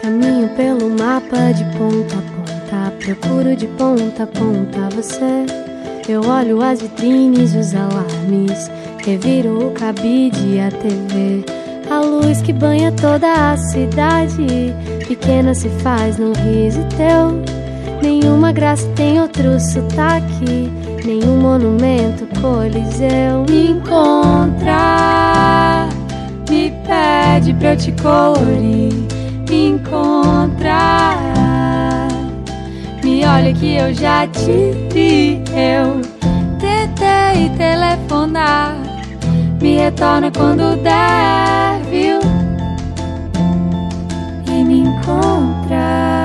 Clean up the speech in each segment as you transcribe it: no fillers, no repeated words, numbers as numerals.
Caminho pelo mapa de ponta a ponta, procuro de ponta a ponta você. Eu olho as vitrines e os alarmes, reviro o cabide e a TV. A luz que banha toda a cidade, pequena se faz num riso teu. Nenhuma graça tem outro sotaque, nenhum monumento coliseu. Me encontra, me pede pra eu te colorir. Me encontra, me olha que eu já te vi. Eu tentei telefonar, me retorna quando der, viu? E me encontra.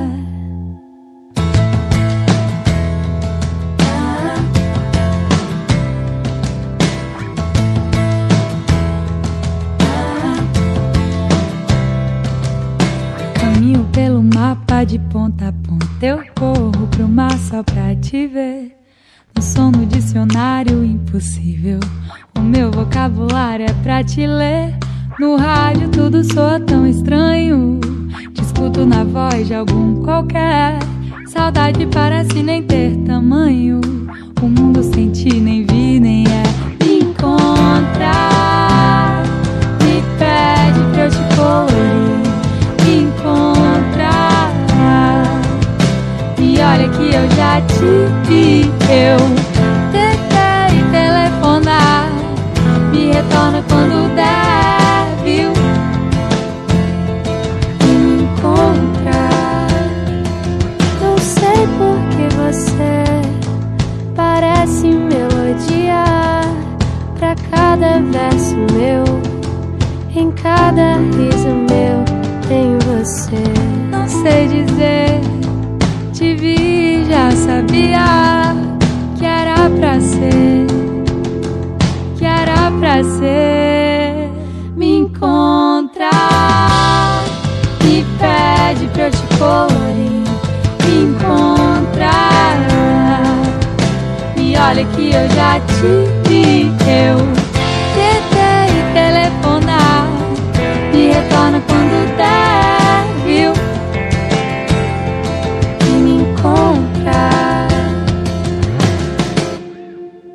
Caminho pelo mapa de ponta a ponta, eu corro pro mar só pra te ver. No som do dicionário impossível, o meu vocabulário é pra te ler. No rádio tudo soa tão estranho, te escuto na voz de algum qualquer. Saudade parece nem ter tamanho, o mundo sem ti nem vi nem é. Me encontra, me pede pra eu te colorir. Me encontra, e olha que eu já te vi. Eu tentei telefonar, me retorna quando der, viu? Me encontra. Não sei por que você parece melodia pra cada verso meu, em cada riso meu tenho você. Não sei dizer, te vi, já sabia que era pra ser, que era pra ser. Me encontra, me pede pra eu te colorir. Me encontra, me olha que eu já te vi. Eu